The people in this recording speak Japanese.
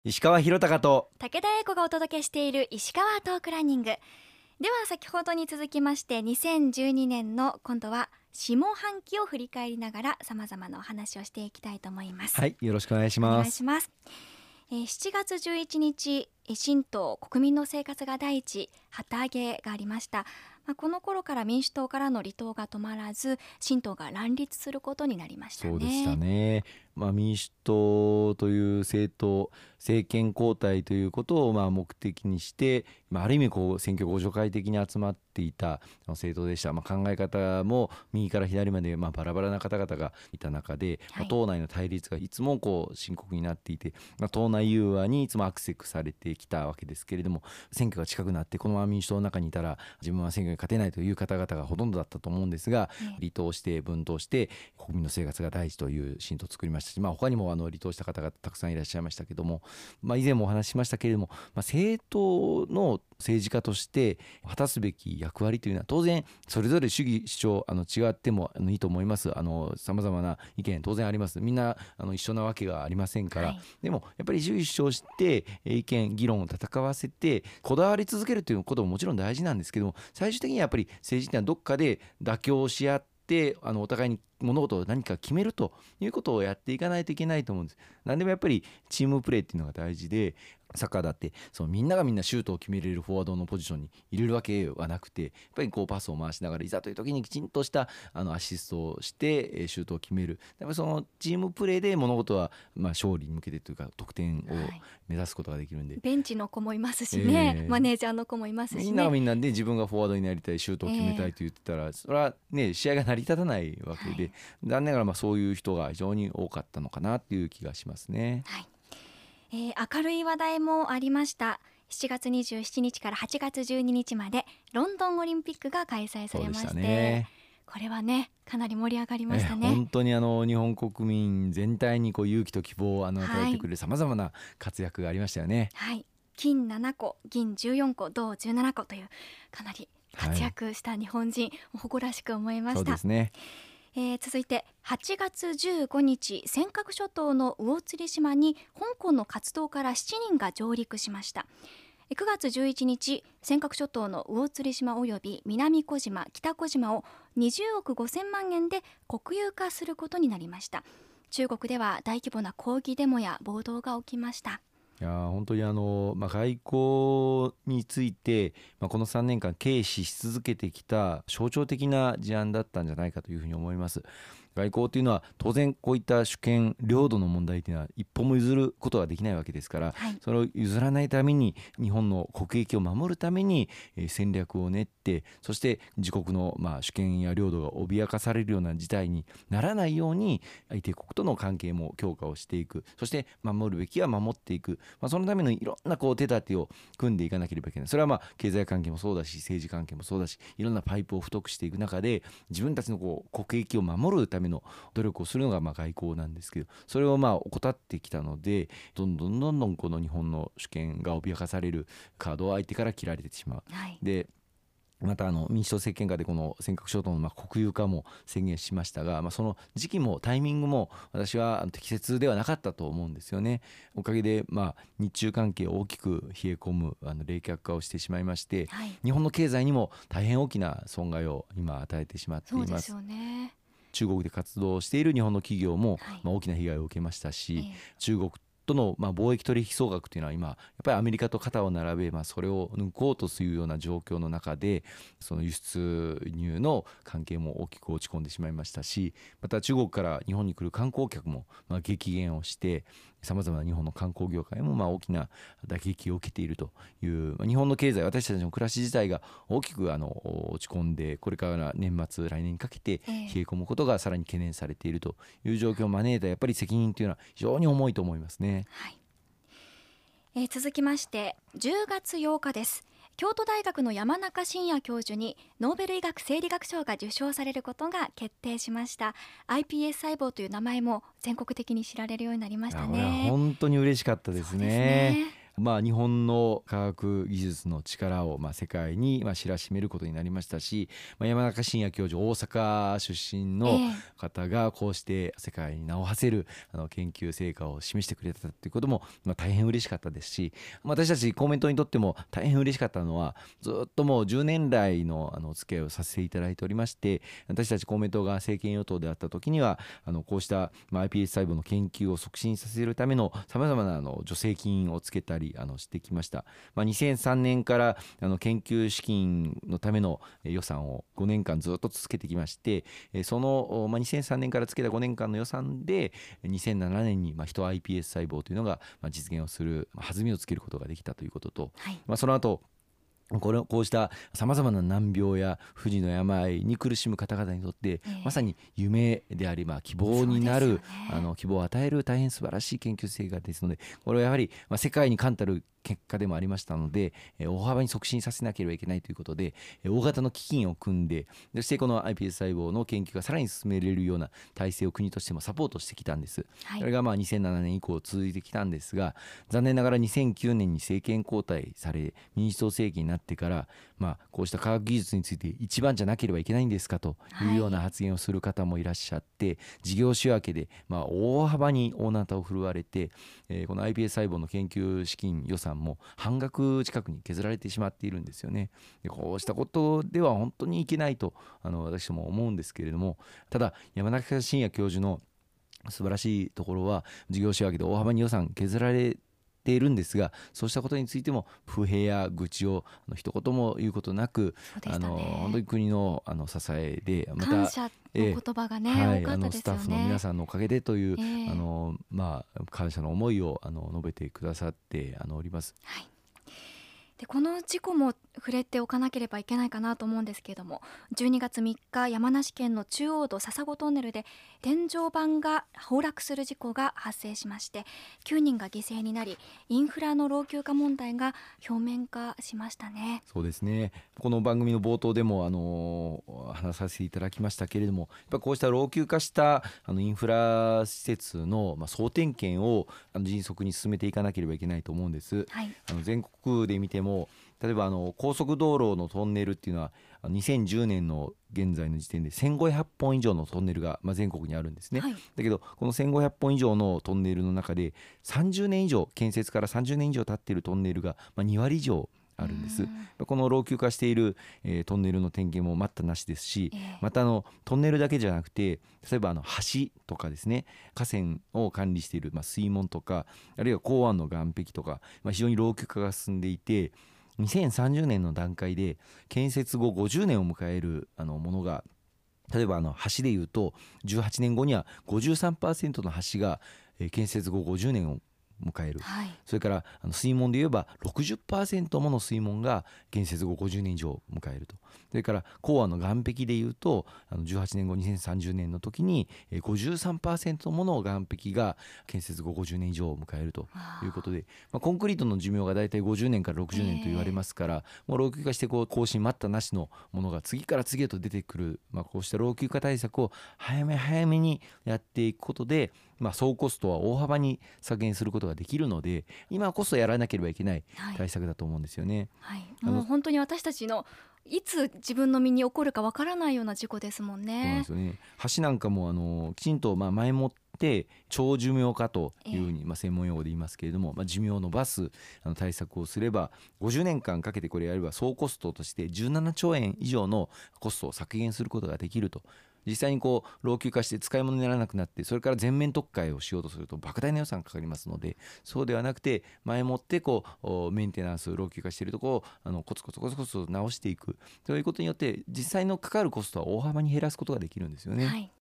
石川博隆と武田英子がお届けしている石川トークランニングでは、先ほどに続きまして2012年の今度は下半期を振り返りながら様々なお話をしていきたいと思います。 はい、よろしくお願いしおます。 願いします。7月11日、新党国民の生活が第一旗揚げがありました。この頃から民主党からの離党が止まらず、新党が乱立することになりましたね。 そうでしたね。民主党という政党、政権交代ということを目的にして、ある意味選挙互助会的に集まっていた政党でした。考え方も右から左までバラバラな方々がいた中で、党内の対立がいつも深刻になっていて、党内融和にいつもアクセスされてきたわけですけれども、選挙が近くなってこのまま民主党の中にいたら自分は選挙に勝てないという方々がほとんどだったと思うんですが、離党して分党して国民の生活が第一という新党を作りましたし、他にも離党した方がたくさんいらっしゃいましたけども、以前もお話ししましたけれども、政党の政治家として果たすべき役割というのは当然それぞれ主義主張違ってもいいと思います。さまざまな意見当然あります。みんな一緒なわけがありませんから、でもやっぱり主義主張して意見議論を戦わせてこだわり続けるということももちろん大事なんですけども、最終的にはやっぱり政治っていうのはどっかで妥協し合ってお互いに物事を何か決めるということをやっていかないといけないと思うんです。何でもやっぱりチームプレーっていうのが大事で、サッカーだってみんながみんなシュートを決めれるフォワードのポジションに入れるわけはなくて、やっぱりパスを回しながらいざという時にきちんとしたアシストをしてシュートを決める。やっぱりそのチームプレーで物事は勝利に向けてというか得点を目指すことができるんで、 ベンチの子もいますしね、マネージャーの子もいますしね、 みんながみんなで自分がフォワードになりたい、シュートを決めたいと言ってたら、それはね試合が成り立たないわけで、残念ながらそういう人が非常に多かったのかなっていう気がしますね。 明るい話題もありました。7月27日から8月12日までロンドンオリンピックが開催されまして、これはねかなり盛り上がりましたね。 本当に日本国民全体に勇気と希望を与えてくれるさまざまな活躍がありましたよね。 金7個銀14個銅17個というかなり活躍した日本人、誇らしく思いました。 そうですね。 続いて8月15日、尖閣諸島の魚釣島に香港の活動から7人が上陸しました。9月11日、尖閣諸島の魚釣島および南小島、北小島を20億5000万円で国有化することになりました。中国では大規模な抗議デモや暴動が起きました。 いや本当に外交について、この3年間軽視し続けてきた象徴的な事案だったんじゃないかというふうに思います。外交というのは当然こういった主権領土の問題というのは一歩も譲ることができないわけですから、それを譲らないために日本の国益を守るために戦略を練って、そして自国の主権や領土が脅かされるような事態にならないように相手国との関係も強化をしていく、そして守るべきは守っていく、そのためのいろんな手立てを組んでいかなければいけない。それは経済関係もそうだし政治関係もそうだし、いろんなパイプを太くしていく中で自分たちの国益を守るための努力をするのが外交なんですけど、それを怠ってきたので、どんどんこの日本の主権が脅かされるカードを相手から切られてしまう。でまた民主党政権下でこの尖閣諸島の国有化も宣言しましたが、その時期もタイミングも私は適切ではなかったと思うんですよね。おかげで日中関係大きく冷え込む冷却化をしてしまいまして、日本の経済にも大変大きな損害を今与えてしまっています。 そうですよね。 中国で活動している日本の企業も大きな被害を受けましたし、中国との貿易取引総額というのは今やっぱりアメリカと肩を並べ、それを抜こうとするような状況の中で、その輸出入の関係も大きく落ち込んでしまいましたし、また中国から日本に来る観光客も激減をして、さまざまな日本の観光業界も大きな打撃を受けているという、日本の経済、私たちの暮らし自体が大きく落ち込んで、これから年末来年にかけて冷え込むことがさらに懸念されているという状況を招いたやっぱり責任というのは非常に重いと思いますね。 続きまして10月8日です。京都大学の山中伸弥教授にノーベル医学生理学賞が受賞されることが決定しました。 iPS 細胞という名前も全国的に知られるようになりましたね。 本当に嬉しかったですね。 日本の科学技術の力を世界に知らしめることになりましたし、山中伸弥教授、大阪出身の方がこうして世界に名を馳せる研究成果を示してくれたということも大変嬉しかったですし、私たち公明党にとっても大変嬉しかったのは、ずっともう10年来のお付き合いをさせていただいておりまして、私たち公明党が政権与党であった時にはこうしたiPS 細胞の研究を促進させるためのさまざまな助成金をつけたりしてきました。2003年から研究資金のための予算を5年間ずっと続けてきまして、その2003年からつけた5年間の予算で2007年に人 iPS 細胞というのが実現をする弾みをつけることができたということと、その後こうしたさまざまな難病や不治の病に苦しむ方々にとってまさに夢であり希望になる、希望を与える大変素晴らしい研究成果ですので、これはやはり世界に冠たる結果でもありましたので、大幅に促進させなければいけないということで大型の基金を組んで、そしてこの iPS 細胞の研究がさらに進められるような体制を国としてもサポートしてきたんです。それが2007年以降続いてきたんですが、残念ながら2009年に政権交代され民主党政権になってから、こうした科学技術について一番じゃなければいけないんですかというような発言をする方もいらっしゃって、事業仕分けで大幅に大なたを振るわれて、この iPS 細胞の研究資金予算も半額近くに削られてしまっているんですよね。でこうしたことでは本当にいけないと私ども思うんですけれども、ただ山中伸弥教授の素晴らしいところは、事業仕分けで大幅に予算削られているんですが、そうしたことについても不平や愚痴を一言も言うことなく、本当に国の支えでまた感謝の言葉が多かったですよね。 スタッフの皆さんのおかげでという、感謝の思いを述べてくださっております。 でこの事故も触れておかなければいけないかなと思うんですけれども、12月3日山梨県の中央道笹子トンネルで天井板が崩落する事故が発生しまして、9人が犠牲になり、インフラの老朽化問題が表面化しましたね。 そうですね、この番組の冒頭でも話させていただきましたけれども、やっぱこうした老朽化したインフラ施設の総点検を迅速に進めていかなければいけないと思うんです。全国で見ても、例えば高速道路のトンネルっていうのは2010年の現在の時点で1500本以上のトンネルが全国にあるんですね。だけどこの1500本以上のトンネルの中で30年以上、建設から30年以上経っているトンネルが2割以上あるんです。この老朽化している、トンネルの点検も待ったなしですし、またトンネルだけじゃなくて、例えば橋とかですね、河川を管理している、水門とか、あるいは港湾の岸壁とか、非常に老朽化が進んでいて、2030年の段階で建設後50年を迎えるものが、例えば橋でいうと18年後には 53% の橋が建設後50年を迎える、それから水門で言えば 60% もの水門が建設後50年以上迎えると。それから港湾の岸壁でいうと18年後2030年の時に 53% もの岸壁が建設後50年以上を迎えるということで、コンクリートの寿命がだいたい50年から60年と言われますから、もう老朽化して更新待ったなしのものが次から次へと出てくる、こうした老朽化対策を早め早めにやっていくことで、総コストは大幅に削減することができるので、今こそやらなければいけない対策だと思うんですよね。 もう本当に私たちのいつ自分の身に起こるかわからないような事故ですもんね。 そうなんですよね。橋なんかもきちんと前もって長寿命化というふうに専門用語で言いますけれども、寿命を延ばす対策をすれば50年間かけてこれやれば総コストとして17兆円以上のコストを削減することができると。実際に老朽化して使い物にならなくなって、それから全面特化をしようとすると莫大な予算がかかりますので、そうではなくて前もってメンテナンス、老朽化しているところをコツコツ直していくということによって、実際のかかるコストは大幅に減らすことができるんですよね。